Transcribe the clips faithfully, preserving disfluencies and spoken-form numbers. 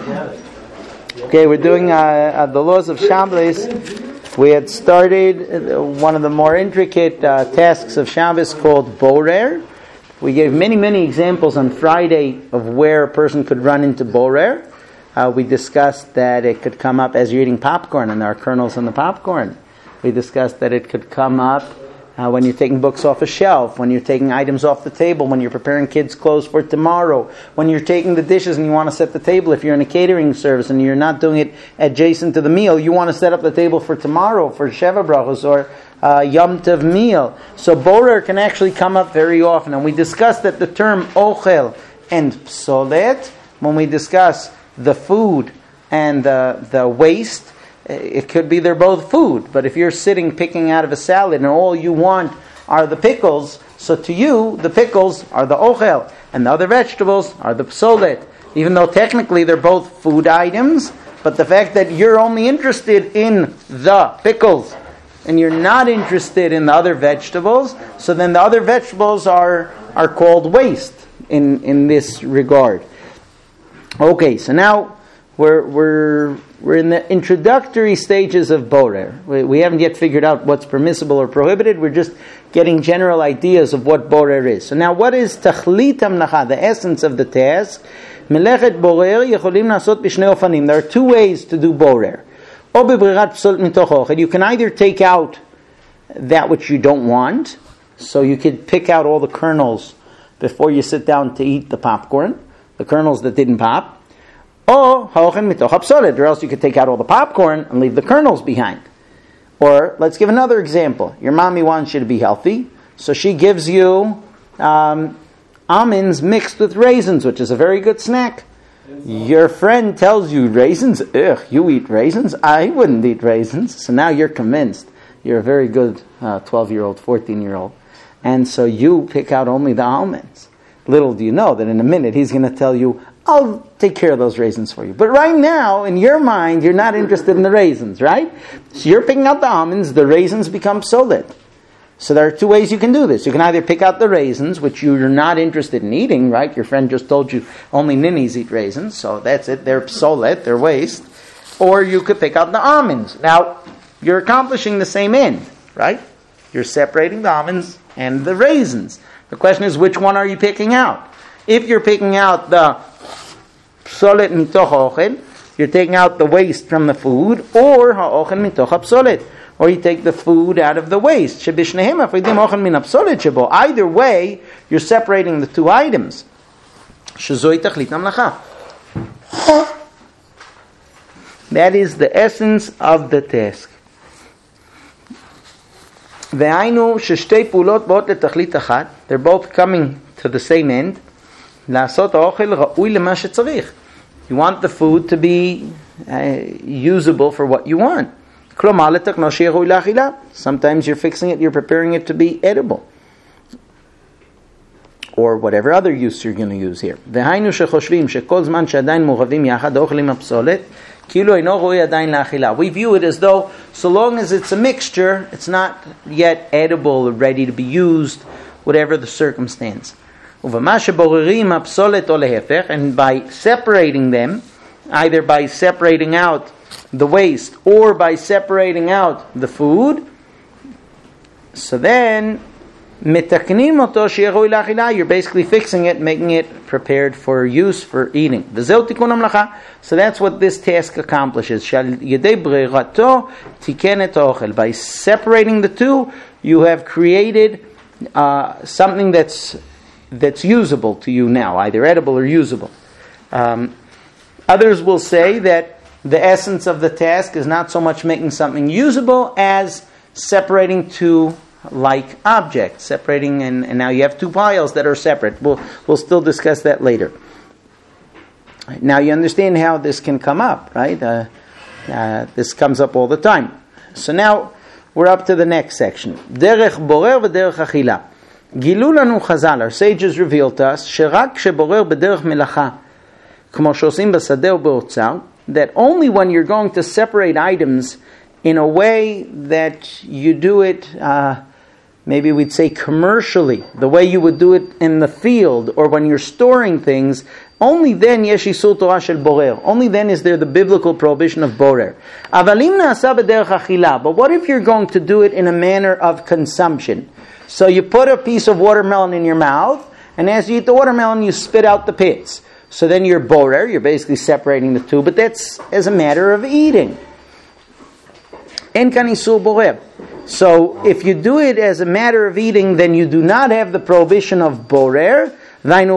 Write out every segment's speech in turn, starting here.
Okay, we're doing uh, uh, the laws of Shabbos. We had started uh, one of the more intricate uh, tasks of Shabbos called Borer. We gave many, many examples on Friday of where a person could run into Borer. Uh, we discussed that it could come up as you're eating popcorn and there are kernels in the popcorn. We discussed that it could come up uh, when you're taking books off a shelf, when you're taking items off the table, when you're preparing kids' clothes for tomorrow, when you're taking the dishes and you want to set the table. If you're in a catering service and you're not doing it adjacent to the meal, you want to set up the table for tomorrow, for Sheva Brachos or uh, Yom Tov meal. So Borer can actually come up very often. And we discussed that the term Ochel and Psolet, when we discuss the food and the, the waste, it could be they're both food, but if you're sitting picking out of a salad and all you want are the pickles, so to you, the pickles are the ochel, and the other vegetables are the psolet. Even though technically they're both food items, but the fact that you're only interested in the pickles, and you're not interested in the other vegetables, so then the other vegetables are, are called waste in, in this regard. Okay, so now we're we're we're in the introductory stages of Borer. We, we haven't yet figured out what's permissible or prohibited. We're just getting general ideas of what Borer is. So now, what is Tachlit HaMelacha, the essence of the task? Melechet Borer yecholim lasot b'shnei ofanim. There are two ways to do Borer. O bebrerat psolet mitoch ochel. You can either take out that which you don't want, so you could pick out all the kernels before you sit down to eat the popcorn, the kernels that didn't pop. Or ha'ochen mitoch hapsolet, or else you could take out all the popcorn and leave the kernels behind. Or let's give another example. Your mommy wants you to be healthy, so she gives you um, almonds mixed with raisins, which is a very good snack. Your friend tells you raisins, ugh, you eat raisins? I wouldn't eat raisins. So now you're convinced. You're a very good uh, twelve-year-old, fourteen-year-old. And so you pick out only the almonds. Little do you know that in a minute he's going to tell you, I'll take care of those raisins for you. But right now, in your mind, you're not interested in the raisins, right? So you're picking out the almonds, the raisins become psolet. So there are two ways you can do this. You can either pick out the raisins, which you're not interested in eating, right? Your friend just told you only ninnies eat raisins, so that's it. They're psolet, they're waste. Or you could pick out the almonds. Now, you're accomplishing the same end, right? You're separating the almonds and the raisins. The question is, which one are you picking out? If you're picking out the psolet mitoch ochel, you're taking out the waste from the food, or ha'ochel mitoch hapsolet, or you take the food out of the waste. Shebishnehem afridim ochel min hapsolet shebo. Either way, you're separating the two items. Shezoi tachlit hamelacha. That is the essence of the task. Ve'ainu sheshtei pulot bot letachlit achat. They're both coming to the same end. La'asot ha'ochel ra'ui lema shetzarich. You want the food to be uh, usable for what you want. Sometimes you're fixing it, you're preparing it to be edible. Or whatever other use you're going to use here. We view it as though, so long as it's a mixture, it's not yet edible or ready to be used, whatever the circumstance. And by separating them, either by separating out the waste or by separating out the food, so then you're basically fixing it, making it prepared for use, for eating. So that's what this task accomplishes. By separating the two, you have created uh, something that's that's usable to you now, either edible or usable. Um, others will say that the essence of the task is not so much making something usable as separating two like objects, separating, and, and now you have two piles that are separate. We'll, we'll still discuss that later. Now you understand how this can come up, right? Uh, uh, this comes up all the time. So now we're up to the next section. Derech borer v'derech achila. Gilu lanu Chazal, our sages revealed to us, שרק כשבורר בדרך מלאכה, כמו שעושים בשדה ובאוצר, that only when you're going to separate items in a way that you do it, uh, maybe we'd say commercially, the way you would do it in the field, or when you're storing things, only then yesh isur Torah shel borer. Only then is there the biblical prohibition of borer. Avalim na'asa b'derech achila. But what if you're going to do it in a manner of consumption? So you put a piece of watermelon in your mouth, and as you eat the watermelon, you spit out the pits. So then you're borer, you're basically separating the two, but that's as a matter of eating. En kan isur borer. So if you do it as a matter of eating, then you do not have the prohibition of borer. Meaning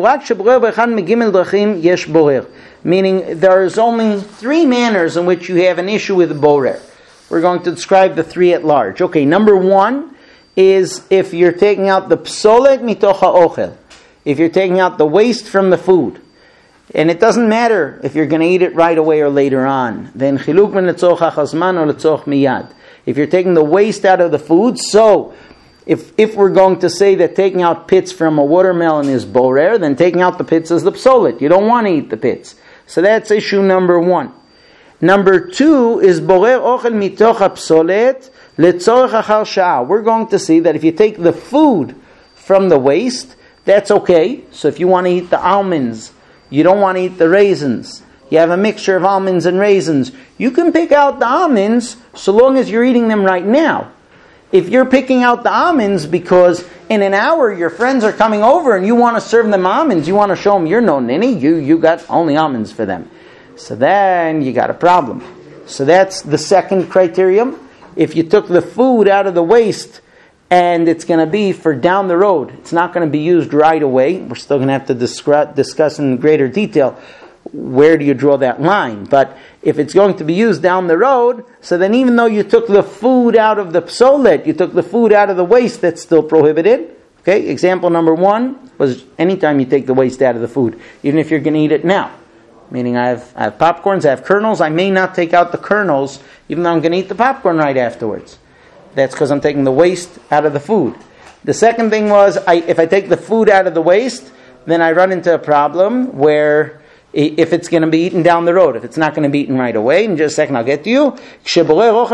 there is only three manners in which you have an issue with borer. We're going to describe the three at large. Okay, number one is if you're taking out the psolet mitoch ha'ochel. If you're taking out the waste from the food. And it doesn't matter if you're going to eat it right away or later on. Then chiluk ben letzoch hachazman or letzoch miyad. If you're taking the waste out of the food, so if if we're going to say that taking out pits from a watermelon is borer, then taking out the pits is the psolet. You don't want to eat the pits. So that's issue number one. Number two is borer ochel mitoch hapsolet letzorech achar sha'ah. We're going to see that if you take the food from the waste, that's okay. So if you want to eat the almonds, you don't want to eat the raisins, you have a mixture of almonds and raisins, you can pick out the almonds so long as you're eating them right now. If you're picking out the almonds because in an hour your friends are coming over and you want to serve them almonds, you want to show them you're no ninny, you, you got only almonds for them. So then you got a problem. So that's the second criterion. If you took the food out of the waste and it's going to be for down the road, it's not going to be used right away. We're still going to have to discuss, discuss in greater detail where do you draw that line. But if it's going to be used down the road, so then even though you took the food out of the psolet, you took the food out of the waste, that's still prohibited. Okay, example number one was anytime you take the waste out of the food, even if you're going to eat it now. Meaning I have, I have popcorns, I have kernels, I may not take out the kernels, even though I'm going to eat the popcorn right afterwards. That's because I'm taking the waste out of the food. The second thing was, I, if I take the food out of the waste, then I run into a problem where if it's going to be eaten down the road, if it's not going to be eaten right away, in just a second I'll get to you. And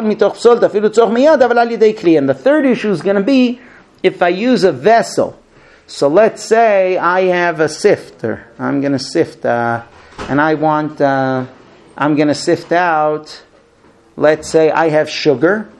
the third issue is going to be if I use a vessel. So let's say I have a sifter. I'm going to sift, uh, and I want, uh, I'm going to sift out, let's say I have sugar,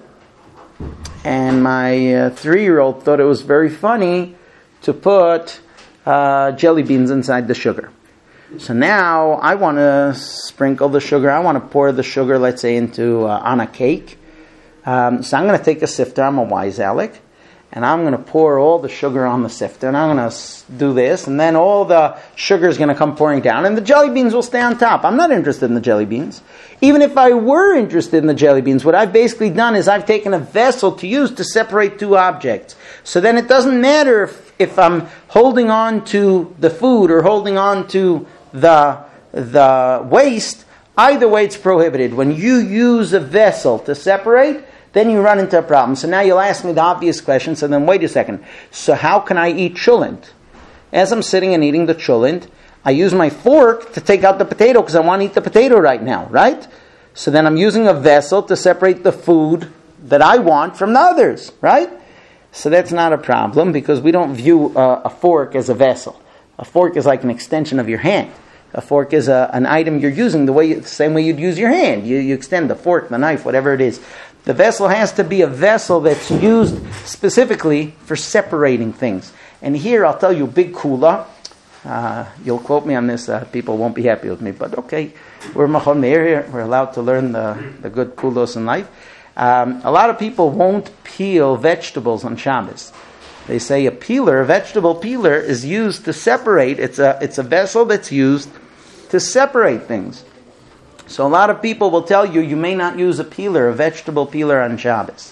and my uh, three-year-old thought it was very funny to put uh, jelly beans inside the sugar. So now I want to sprinkle the sugar. I want to pour the sugar, let's say, into uh, on a cake. Um, so I'm going to take a sifter. I'm a wise Alec, and I'm going to pour all the sugar on the sifter, and I'm going to do this, and then all the sugar is going to come pouring down, and the jelly beans will stay on top. I'm not interested in the jelly beans. Even if I were interested in the jelly beans, what I've basically done is I've taken a vessel to use to separate two objects. So then it doesn't matter if, if I'm holding on to the food or holding on to the the waste. Either way, it's prohibited. When you use a vessel to separate, then you run into a problem. So now you'll ask me the obvious question, so then wait a second. So how can I eat cholent? As I'm sitting and eating the cholent, I use my fork to take out the potato because I want to eat the potato right now, right? So then I'm using a vessel to separate the food that I want from the others, right? So that's not a problem because we don't view a, a fork as a vessel. A fork is like an extension of your hand. A fork is a, an item you're using the way you, the same way you'd use your hand. You, you extend the fork, the knife, whatever it is. The vessel has to be a vessel that's used specifically for separating things. And here I'll tell you, big kula. Uh, you'll quote me on this. Uh, people won't be happy with me, but okay. We're Machon Meir here. We're allowed to learn the, the good kulos in life. Um, a lot of people won't peel vegetables on Shabbos. They say a peeler, a vegetable peeler, is used to separate. It's a it's a vessel that's used to separate things. So a lot of people will tell you you may not use a peeler, a vegetable peeler on Shabbos.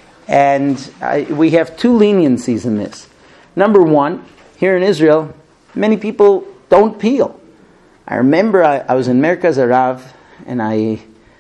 And I, we have two leniencies in this. Number one, here in Israel, many people don't peel. I remember I, I was in Merkaz Arav, and I,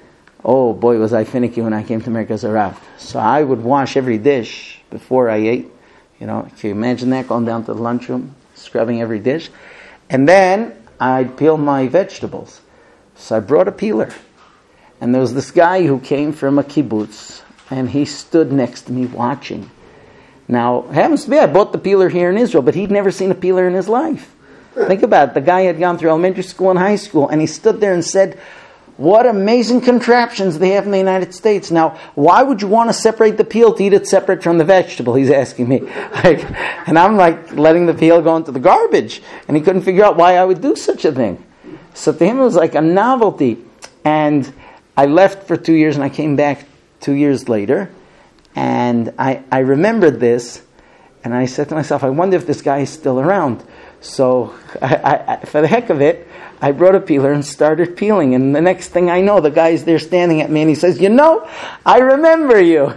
oh boy, was I finicky when I came to Merkaz Arav. So I would wash every dish before I ate. You know, can you imagine that, going down to the lunchroom, scrubbing every dish? And then I'd peel my vegetables. So I brought a peeler. And there was this guy who came from a kibbutz, and he stood next to me watching. Now, it happens to be I bought the peeler here in Israel, but he'd never seen a peeler in his life. Think about it. The guy had gone through elementary school and high school, and he stood there and said, what amazing contraptions they have in the United States. Now, why would you want to separate the peel to eat it separate from the vegetable? He's asking me. Like, and I'm like letting the peel go into the garbage. And he couldn't figure out why I would do such a thing. So to him it was like a novelty. And I left for two years and I came back two years later. And I, I remembered this. And I said to myself, I wonder if this guy is still around. So I, I, for the heck of it, I brought a peeler and started peeling. And the next thing I know, the guy's there standing at me and he says, you know, I remember you.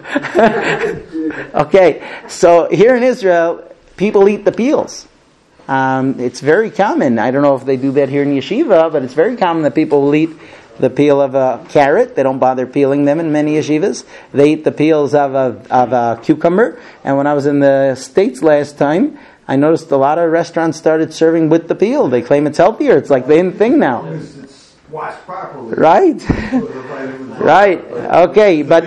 Okay, so here in Israel, people eat the peels. Um, it's very common. I don't know if they do that here in yeshiva, but it's very common that people will eat the peel of a carrot. They don't bother peeling them in many yeshivas. They eat the peels of a, of a cucumber. And when I was in the States last time, I noticed a lot of restaurants started serving with the peel. They claim it's healthier. It's like the in thing now. It's, it's washed properly. Right. Right. Okay, but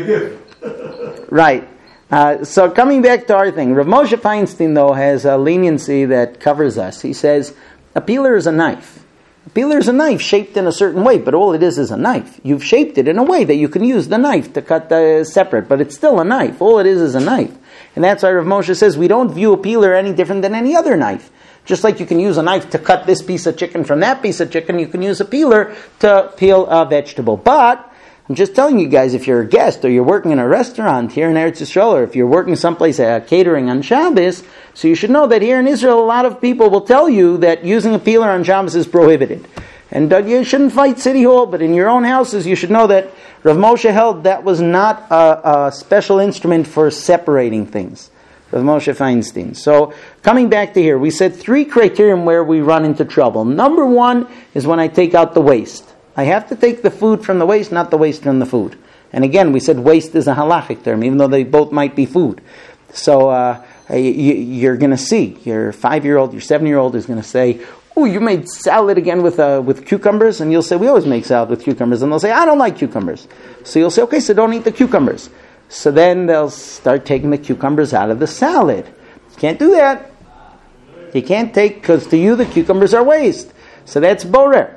right. Uh, so coming back to our thing, Rav Moshe Feinstein though has a leniency that covers us. He says a peeler is a knife. A peeler is a knife shaped in a certain way, but all it is is a knife. You've shaped it in a way that you can use the knife to cut the separate, but it's still a knife. All it is is a knife. And that's why Rav Moshe says we don't view a peeler any different than any other knife. Just like you can use a knife to cut this piece of chicken from that piece of chicken, you can use a peeler to peel a vegetable. But I'm just telling you guys, if you're a guest or you're working in a restaurant here in Eretz Yisrael, or if you're working someplace uh, catering on Shabbos, so you should know that here in Israel, a lot of people will tell you that using a peeler on Shabbos is prohibited. And uh, you shouldn't fight City Hall, but in your own houses, you should know that Rav Moshe held that was not a, a special instrument for separating things. Rav Moshe Feinstein. So, coming back to here, we said three criteria where we run into trouble. Number one is when I take out the waste. I have to take the food from the waste, not the waste from the food. And again, we said waste is a halachic term, even though they both might be food. So, uh, you, you're going to see, your five-year-old, your seven-year-old is going to say, oh, you made salad again with uh, with cucumbers? And you'll say, we always make salad with cucumbers. And they'll say, I don't like cucumbers. So you'll say, okay, so don't eat the cucumbers. So then they'll start taking the cucumbers out of the salad. You can't do that. You can't take, because to you the cucumbers are waste. So that's borer.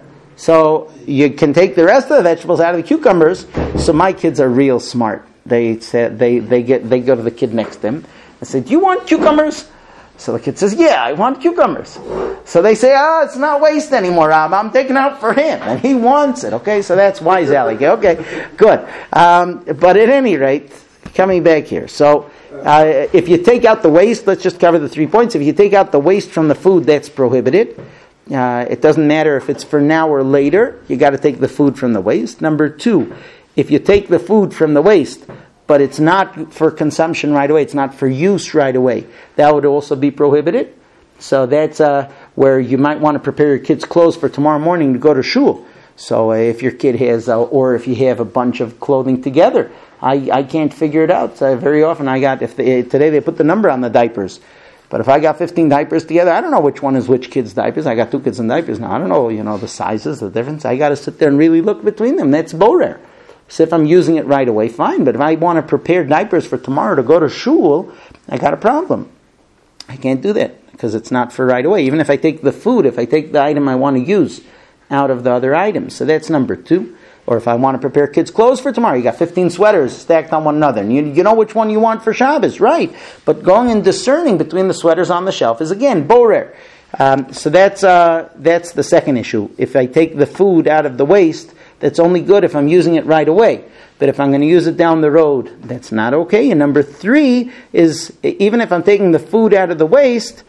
So you can take the rest of the vegetables out of the cucumbers. So my kids are real smart. They say, they they get they go to the kid next to them and say, do you want cucumbers? So the kid says, yeah, I want cucumbers. So they say, oh, it's not waste anymore, Rob. I'm taking out for him. And he wants it. Okay, so that's wise, Alec. Okay, good. Um, but at any rate, coming back here. So uh, if you take out the waste, let's just cover the three points. If you take out the waste from the food, that's prohibited. Uh, it doesn't matter if it's for now or later. You got to take the food from the waste. Number two, if you take the food from the waste, but it's not for consumption right away, it's not for use right away, that would also be prohibited. So that's uh, where you might want to prepare your kids' clothes for tomorrow morning to go to shul. So uh, if your kid has, uh, or if you have a bunch of clothing together, I, I can't figure it out. So very often I got, if they, today they put the number on the diapers. But if I got fifteen diapers together, I don't know which one is which kid's diapers. I got two kids in diapers now. I don't know, you know, the sizes, the difference. I got to sit there and really look between them. That's borer. So if I'm using it right away, fine. But if I want to prepare diapers for tomorrow to go to shul, I got a problem. I can't do that because it's not for right away. Even if I take the food, if I take the item I want to use out of the other items. So that's number two. Or if I want to prepare kids' clothes for tomorrow, you got fifteen sweaters stacked on one another. And you, you know which one you want for Shabbos, right? But going and discerning between the sweaters on the shelf is, again, borer. Um, so that's uh, that's the second issue. If I take the food out of the waste, that's only good if I'm using it right away. But if I'm going to use it down the road, that's not okay. And number three is, even if I'm taking the food out of the waste,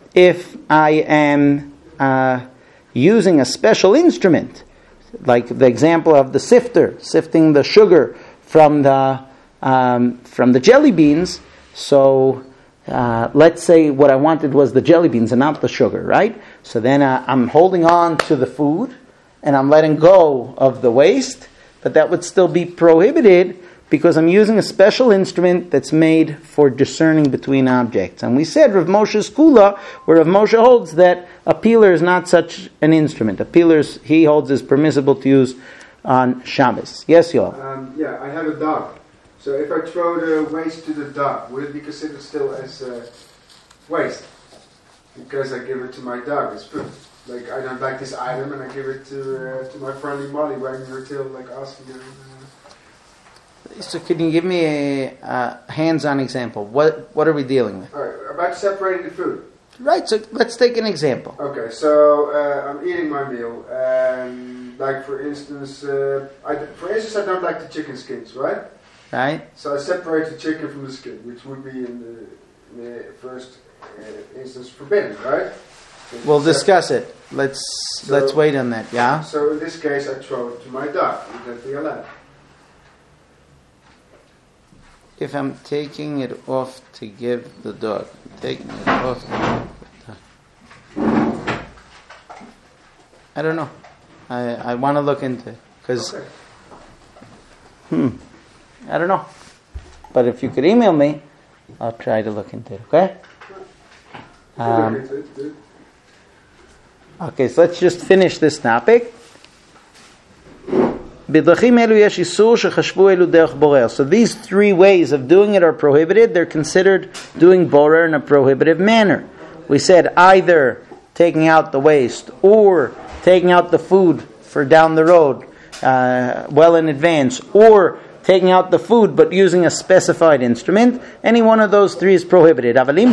if I am uh, using a special instrument, like the example of the sifter, sifting the sugar from the um, from the jelly beans. So uh, let's say what I wanted was the jelly beans and not the sugar, right? So then uh, I'm holding on to the food and I'm letting go of the waste, but that would still be prohibited because I'm using a special instrument that's made for discerning between objects. And we said Rav Moshe's Kula, where Rav Moshe holds that a peeler is not such an instrument. A peeler, he holds, is permissible to use on Shabbos. Yes, Yoel? Um, yeah, I have a dog. So if I throw the waste to the dog, would it be considered still as uh, waste? Because I give it to my dog as food. like I don't like this item and I give it to uh, to my friendly Molly, wagging her tail, like asking her. Uh, So can you give me a uh, hands-on example? What what are we dealing with? all right, about separating the food. Right, so let's take an example. Okay, so uh, I'm eating my meal, and like for instance, uh, I, for instance, I don't like the chicken skins, right? Right? So I separate the chicken from the skin, which would be in the, in the first uh, instance forbidden, right? So We'll sep- discuss it. Let's So- let's wait on that, yeah? So in this case, I throw it to my dog. Would that be allowed? If I'm taking it off to give the dog, taking it off to give the dog. I don't know. I, I want to look into it. Because, Okay. hmm, I don't know. But if you could email me, I'll try to look into it, okay? Um, Look into it, dude. Okay, so let's just finish this topic. So these three ways of doing it are prohibited. They're considered doing borer in a prohibitive manner. We said either taking out the waste or taking out the food for down the road uh, well in advance, or taking out the food but using a specified instrument. Any one of those three is prohibited.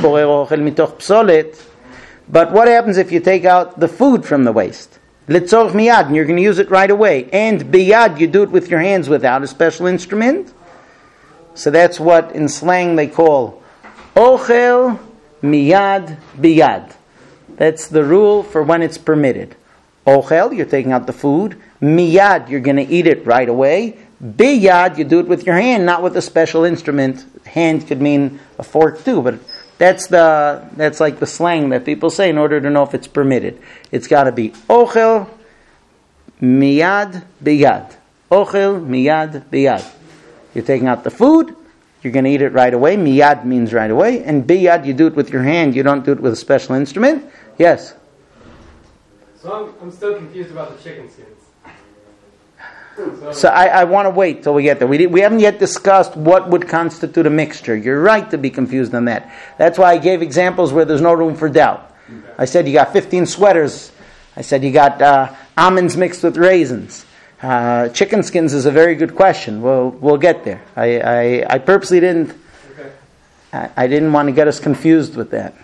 But what happens if you take out the food from the waste? Litzorch miyad, and you're going to use it right away. And biyad, you do it with your hands without a special instrument. So that's what in slang they call ochel miyad biyad. That's the rule for when it's permitted. Ochel, you're taking out the food. Miyad, you're going to eat it right away. Biyad, you do it with your hand, not with a special instrument. Hand could mean a fork too, but That's the that's like the slang that people say in order to know if it's permitted. It's got to be ochel miyad biyad. Ochel miyad biyad. You're taking out the food. You're going to eat it right away. Miyad means right away, and biyad you do it with your hand. You don't do it with a special instrument. Yes. So I'm I'm still confused about the chicken skins. So, So I, I want to wait till we get there. We did, we haven't yet discussed what would constitute a mixture. You're right to be confused on that. That's why I gave examples where there's no room for doubt. Okay. I said you got fifteen sweaters. I said you got uh, almonds mixed with raisins. Uh, chicken skins is a very good question. We'll we'll get there. I I, I purposely didn't. okay. I, I didn't want to get us confused with that.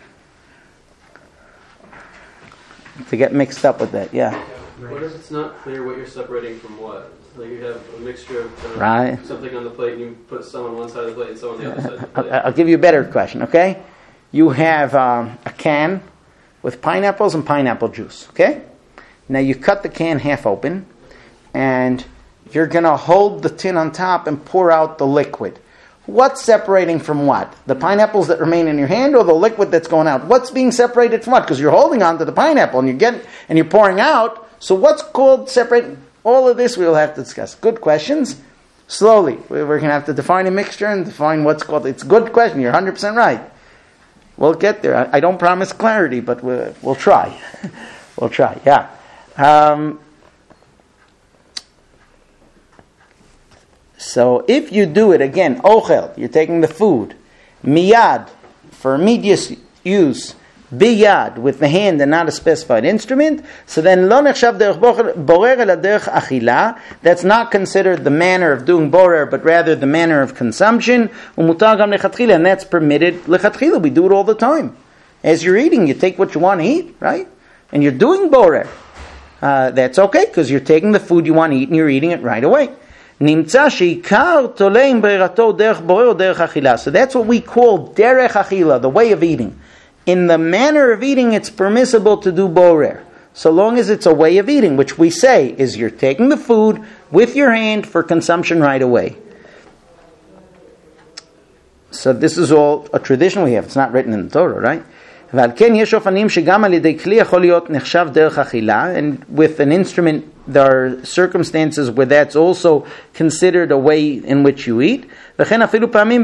To get mixed up with that. Yeah. What if it's not clear what you're separating from what? Like you have a mixture of uh, Right. something on the plate and you put some on one side of the plate and some on the other side of the I'll, plate. I'll give you a better question, okay? You have um, a can with pineapples and pineapple juice, okay? Now you cut the can half open, and you're going to hold the tin on top and pour out the liquid. What's separating from what? The pineapples that remain in your hand or the liquid that's going out? What's being separated from what? Because you're holding on to the pineapple and you're getting and you're pouring out. So what's called separating? All of this we will have to discuss. Good questions. Slowly. We're going to have to define a mixture and define what's called. It's a good question. You're one hundred percent right. We'll get there. I, I don't promise clarity, but we'll, we'll try. we'll try, yeah. Um, so if you do it, again, ochel, you're taking the food. Miyad, for immediate use. Biyad, with the hand and not a specified instrument. So then, lo nechshav derech borer ela derech achila. That's not considered the manner of doing borer, but rather the manner of consumption. Umutar gam lechatchila, and that's permitted lechatchila. We do it all the time. As you're eating, you take what you want to eat, right? And you're doing borer. Uh, that's okay, because you're taking the food you want to eat and you're eating it right away. Nimtza sheikar toleim beirato derech borer or derech achila. So that's what we call derech achila, the way of eating. In the manner of eating, it's permissible to do borer, so long as it's a way of eating, which we say is you're taking the food with your hand for consumption right away. So this is all a tradition we have. It's not written in the Torah, right? And with an instrument, there are circumstances where that's also considered a way in which you eat. We're still going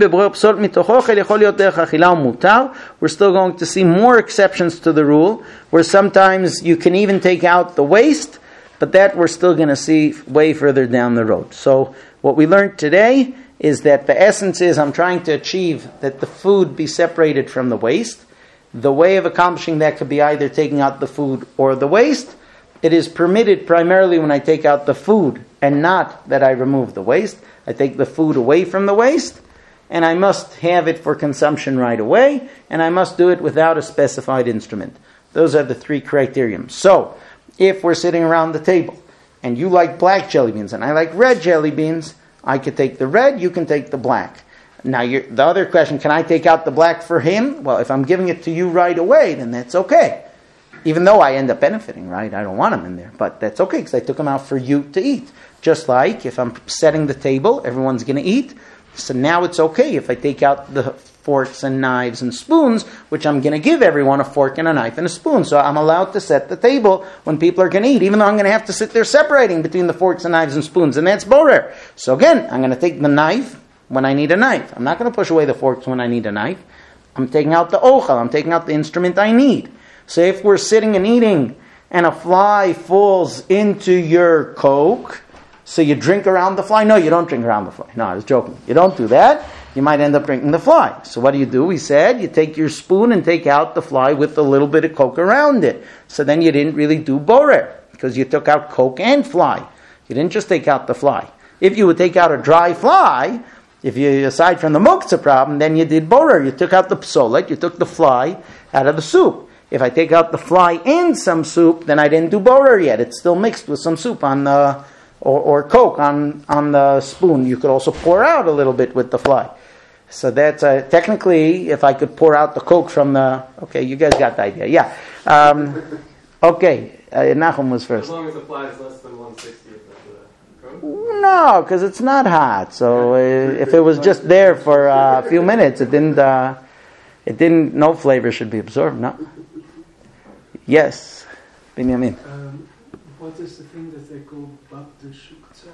to see more exceptions to the rule, where sometimes you can even take out the waste, but that we're still going to see way further down the road. So what we learned today is that the essence is I'm trying to achieve that the food be separated from the waste. the way of accomplishing that could be either taking out the food or the waste. It is permitted primarily when I take out the food and not that I remove the waste. I take the food away from the waste, and I must have it for consumption right away, and I must do it without a specified instrument. Those are the three criterions. So, if we're sitting around the table, and you like black jelly beans, and I like red jelly beans, I could take the red, you can take the black. Now, you're, the other question, can I take out the black for him? Well, if I'm giving it to you right away, then that's okay. Even though I end up benefiting, right? I don't want him in there. But that's okay, because I took him out for you to eat. Just like if I'm setting the table, everyone's going to eat. So now it's okay if I take out the forks and knives and spoons, which I'm going to give everyone a fork and a knife and a spoon. So I'm allowed to set the table when people are going to eat, even though I'm going to have to sit there separating between the forks and knives and spoons. And that's borer. So again, I'm going to take the knife when I need a knife. I'm not going to push away the forks when I need a knife. I'm taking out the ochel. I'm taking out the instrument I need. So if we're sitting and eating and a fly falls into your Coke, so you drink around the fly? No, you don't drink around the fly. No, I was joking. You don't do that. You might end up drinking the fly. So what do you do? We said you take your spoon and take out the fly with a little bit of Coke around it. So then you didn't really do borer because you took out Coke and fly. You didn't just take out the fly. If you would take out a dry fly, if you, aside from the muktzah problem, then you did borer. You took out the psolet, you took the fly out of the soup. If I take out the fly and some soup, then I didn't do borer yet. It's still mixed with some soup on the, or, or Coke on, on the spoon. You could also pour out a little bit with the fly. So that's, uh, technically, if I could pour out the Coke from the, okay, you guys got the idea, yeah. Um, okay, uh, Nachum was first. As long as the fly is less than one sixtieth of the Coke? No, because it's not hot. So uh, if it was just there for uh, a few minutes, it didn't, uh, it didn't, no flavor should be absorbed, no. Yes, Benjamin. Um, what is the thing that they call bat de shukza?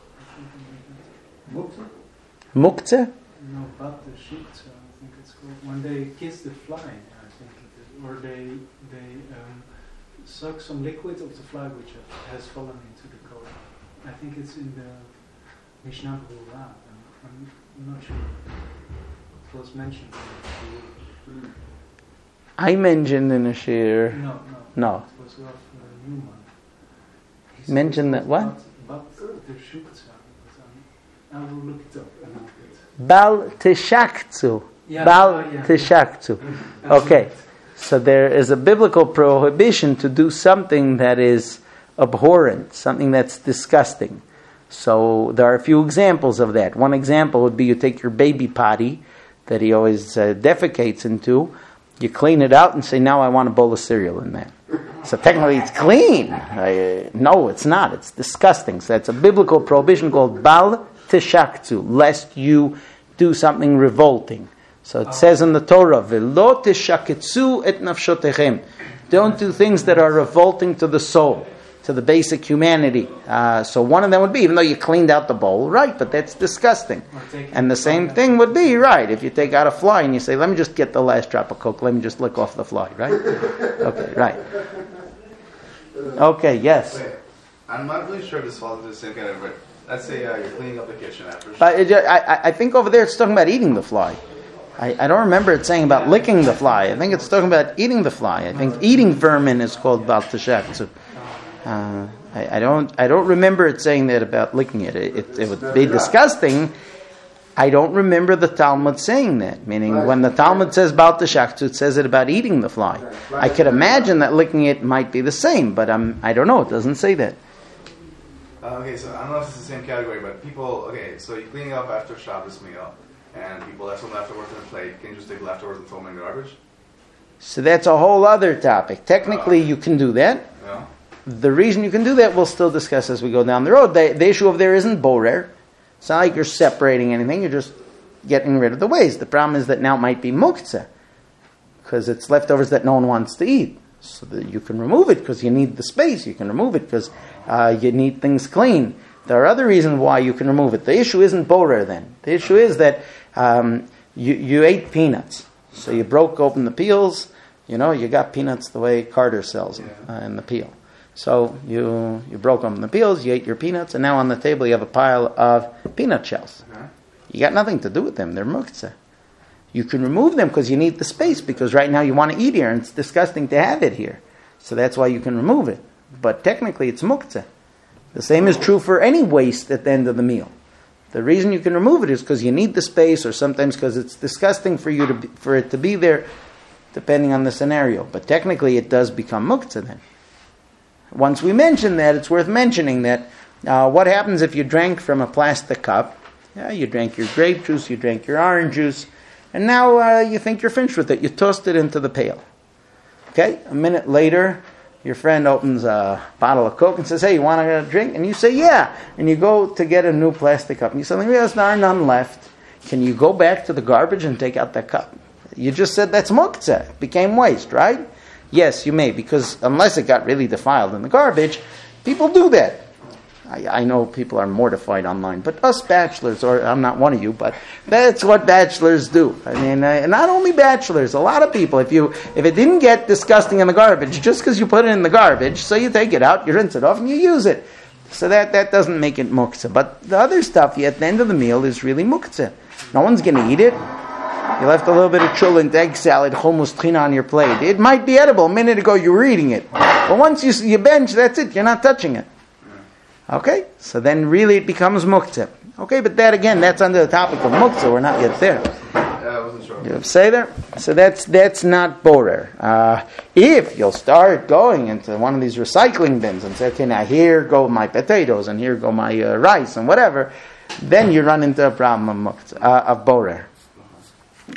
Muktzah? Muktzah? No, bat de shukza, I think it's called. When they kiss the fly, I think it is. Or they they um, suck some liquid of the fly which has fallen into the coal. I think it's in the Mishnah Berurah. I'm, I'm not sure. It was mentioned in the I mentioned in a share. No, no. No. It was Rav uh, Newman. He Mentioned that what? But the shukza. I will look it up and I'll get. Bal teshaktu. Yeah, Bal uh, yeah. teshaktu. Okay. So there is a biblical prohibition to do something that is abhorrent, something that's disgusting. So there are a few examples of that. One example would be you take your baby potty that he always uh, defecates into, you clean it out and say, now I want a bowl of cereal in that. So technically it's clean. Uh, no, it's not. It's disgusting. So that's a biblical prohibition called Bal Teshaktu, lest you do something revolting. So it says in the Torah, V'lo teshaketzu et nafshotechem. Don't do things that are revolting to the soul, to the basic humanity. Uh, so one of them would be, even though you cleaned out the bowl, right, but that's disgusting. And the same thing would be, right, if you take out a fly and you say, let me just get the last drop of Coke, let me just lick off the fly, right? Okay, right. Okay, yes. Wait, I'm not really sure if this falls into the same kind of, but let's say uh, you're cleaning up the kitchen after. But it, I, I think over there it's talking about eating the fly. I, I don't remember it saying about licking the fly. I think it's talking about eating the fly. I think eating vermin is called Bal Teshaktu. Uh, I, I don't. I don't remember it saying that about licking it. It, it, it would be disgusting. I don't remember the Talmud saying that. Meaning, when the Talmud says Bal Teshaktu, it says it about eating the fly. I could imagine that licking it might be the same, but I'm. I don't know. It doesn't say that. Uh, okay, so I don't know if it's the same category, but people. Okay, so you're cleaning up after Shabbos meal, and people left some leftovers in the plate. Can you just take leftovers and throw them in the garbage? So that's a whole other topic. Technically, you can do that. Yeah. The reason you can do that, we'll still discuss as we go down the road. The, the issue of there isn't borer. It's not like you're separating anything. You're just getting rid of the waste. The problem is that now it might be muktzah, because it's leftovers that no one wants to eat. So that you can remove it because you need the space. You can remove it because uh, you need things clean. There are other reasons why you can remove it. The issue isn't borer then. The issue is that um, you, you ate peanuts. So you broke open the peels. You know, you got peanuts the way Carter sells them uh, in the peel. So you you broke open the peels, you ate your peanuts, and now on the table you have a pile of peanut shells. Uh-huh. You got nothing to do with them. They're muktzah. You can remove them because you need the space, because right now you want to eat here and it's disgusting to have it here. So that's why you can remove it. But technically it's muktzeh. The same is true for any waste at the end of the meal. The reason you can remove it is because you need the space, or sometimes because it's disgusting for you to be, for it to be there, depending on the scenario. But technically it does become muktzeh then. Once we mention that, it's worth mentioning that uh, what happens if you drank from a plastic cup? Yeah, you drank your grape juice, you drank your orange juice, and now uh, you think you're finished with it. You tossed it into the pail. Okay, a minute later, your friend opens a bottle of Coke and says, hey, you want a drink? And you say, yeah. And you go to get a new plastic cup. And you suddenly realize there are none left. Can you go back to the garbage and take out that cup? You just said that's muktzeh. It became waste, right? Yes, you may, because unless it got really defiled in the garbage, people do that. I, I know people are mortified online, but us bachelors, or I'm not one of you, but that's what bachelors do. I mean, uh, not only bachelors, a lot of people, if you if it didn't get disgusting in the garbage, just because you put it in the garbage, so you take it out, you rinse it off, and you use it. So that, that doesn't make it muktzeh. But the other stuff at the end of the meal is really muktzeh. No one's going to eat it. You left a little bit of chulent, egg salad, hummus, trina on your plate. It might be edible. A minute ago you were eating it. But once you, you bench, that's it. You're not touching it. Okay? So then really it becomes muktzeh. Okay, but that again, that's under the topic of muktzeh. We're not yet there. Yeah, I wasn't sure. You say there? So that's that's not borer. Uh, if you'll start going into one of these recycling bins and say, okay, now here go my potatoes and here go my uh, rice and whatever, then you run into a problem of, muktzeh, uh, of borer.